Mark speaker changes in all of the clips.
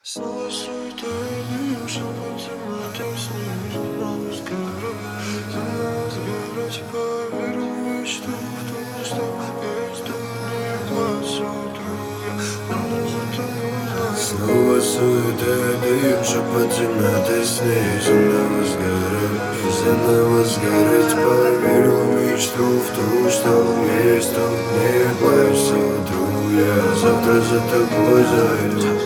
Speaker 1: Снова суета и дым, шепот темноты, снизу снова сгорать, поверю в мечту, в том, что есть тут не глаз утру, я буду за тобой. Снова суета и дым, шепот темноты, снизу заново сгорать, поверю в мечту, в том, что есть тут не глаз утру, я завтра за тобой зайду.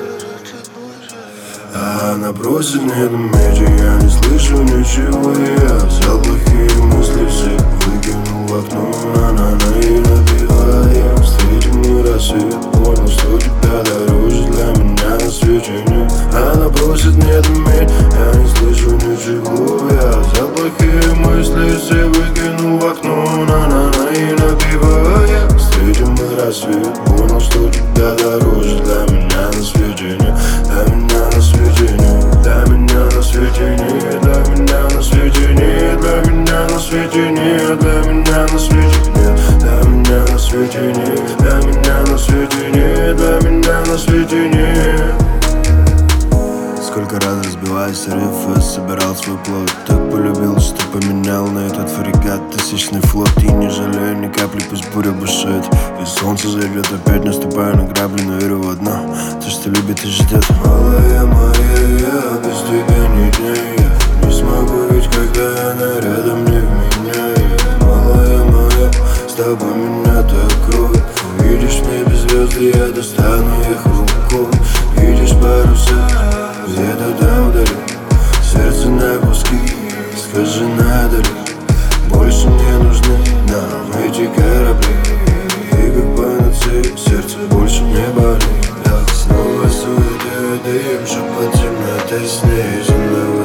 Speaker 1: Она просит мне дометь, я не слышу ничего. Я взял плохие мысли, все выкинул в окно. На-на-на и напивая, встретим мы рассвет. Понял, что тебя дороже для меня на свете нет. Она просит мне дометь, я не слышу ничего. Я взял плохие мысли, все выкинул в окно. На-на-на и напивая, встретим мы рассвет. Понял, что тебя дороже для меня на свете нет. Для меня на свете нет, для меня на свете нет, для меня на свете нет, для меня на свете нет, для меня на свете нет, для меня на свете нет, для меня на свете нет, для меня на свете нет. Сколько раз разбиваясь рифы, собирал свой плод. Так полюбил, что поменял на этот фрегат тысячный флот. И не жалею ни капли, пусть буря бушует. И солнце зайдет, опять наступаю на грабли, но верю в одно: то, что любит и ждет. Малая моя, я без тебя ни дня. Я не смогу, ведь когда она рядом не вменяет. Малая моя, с тобой меня так кроет. Видишь в небе звезды, я достану их рукой. Видишь паруса где-то там вдали, сердце на куски, скажи, надо ли. Больше не нужны нам эти корабли. И как панацея, сердце больше не болит. Снова суета, дым, шепот темноты, сней заново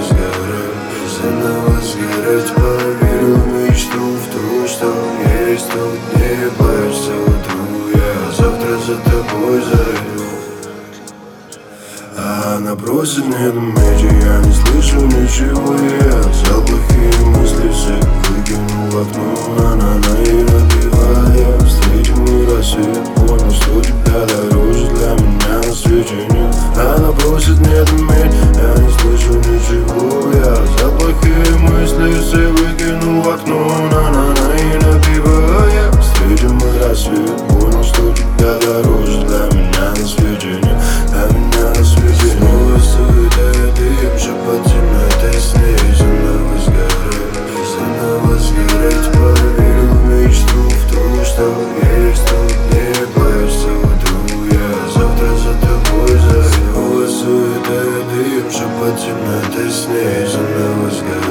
Speaker 1: сгорать, поверю в мечту, в то, что есть тут не плачься утру. Я завтра за тобой зайду. Она просит мне дометь, я не слышу ничего. Я взял плохие мысли, все выкинул в окно. На-на-на и напивая, встретим мы рассвет. Понял, что тебя дороже для меня на свете нет. Она просит мне дометь, я не слышу ничего. Я взял плохие мысли, все выкинул в окно. На-на-на и напивая, встретим мы рассвет. Понял, что тебя дороже для меня на свете нет. Для меня на свете. Снова суета, дым, шепот темноты, сней заново сгорать, поверю в мечту, в то, что есть тут не плачься утру. Я завтра за тобой зайду. Снова суета, дым, шепот темноты, сней заново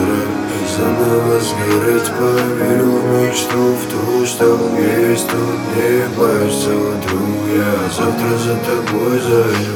Speaker 1: сгорать, поверю в мечту, в то, что есть тут не плачься утру. Я завтра за тобой зайду.